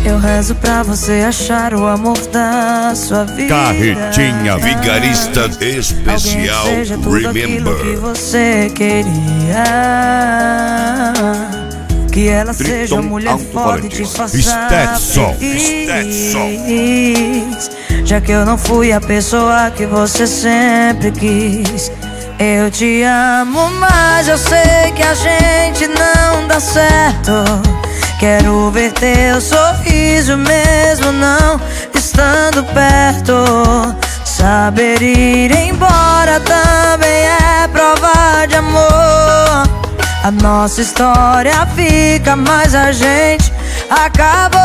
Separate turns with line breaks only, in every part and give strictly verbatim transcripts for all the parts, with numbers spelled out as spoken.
Eu rezo pra você achar o amor da sua vida.
Carretinha Vigarista Especial
Alguém que seja tudo aquilo que
Remember.
você queria. Que ela
Triton
seja uma mulher forte e te faça
Stetson,
feliz. Já que eu não fui a pessoa que você sempre quis. Eu te amo, mas eu sei que a gente não dá certo. Quero ver teu sorriso mesmo não estando perto. Saber ir embora também é prova de amor. A nossa história fica, mas a gente acabou.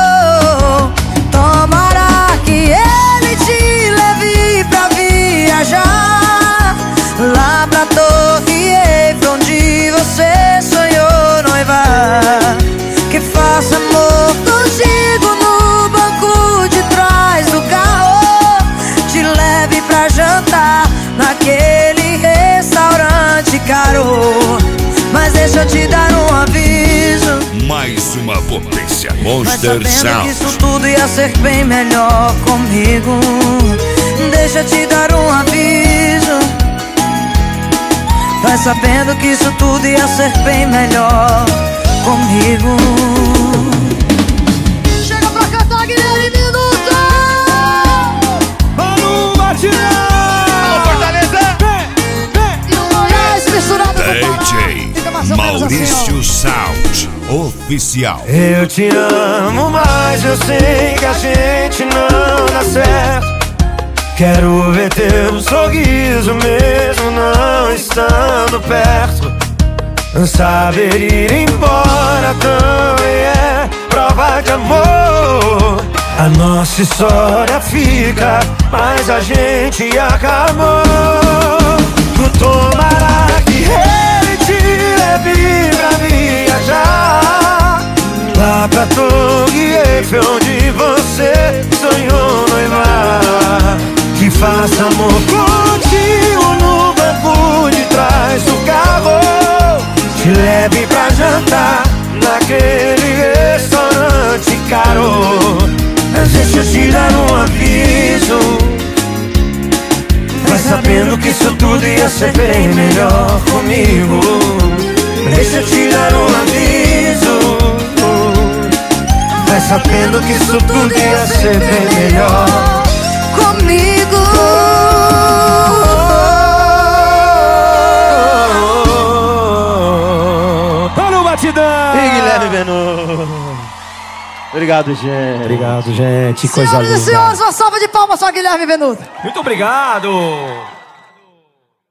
Tomara que ele te leve pra viajar lá pra Torre Eiffel, onde você sonhou noivar. Que faça amor contigo no banco de trás do carro. Te leve pra jantar naquele restaurante caro. Mas deixa eu te dar um aviso.
Mais uma potência
Vai
Monster
sabendo
Sound.
que isso tudo ia ser bem melhor comigo. Deixa eu te dar um aviso. Vai sabendo que isso tudo ia ser bem melhor comigo.
Chega pra cantar, Guilherme Minuto!
Vamos, Batidão!
Alô, Fortaleza!
Vem, vem!
E o Goiás misturado com o
D J
Fica mais ou menos assim,
Maurício Sound Oficial.
Eu te amo, mas eu sei que a gente não dá certo. Quero ver teu sorriso mesmo não estando perto. Saber ir embora também é prova de amor. A nossa história fica, mas a gente acabou. Tomara que ele te leve pra viajar lá pra Torre Eiffel, onde você sonhou noivar. Que faça amor contigo no banco de trás do carro. Te leve pra jantar naquele restaurante caro. Mas deixa eu te dar um aviso. Vai sabendo que isso tudo ia ser bem melhor comigo. Deixa eu te dar um aviso. Vai sabendo que isso tudo ia ser bem melhor
comigo.
Olha o Batidão!
E Guilherme Venuto. Obrigado, gente.
Obrigado, gente. Coisa
Senhoras e
linda.
senhores, uma salva de palmas só, Guilherme Venuto.
Muito obrigado.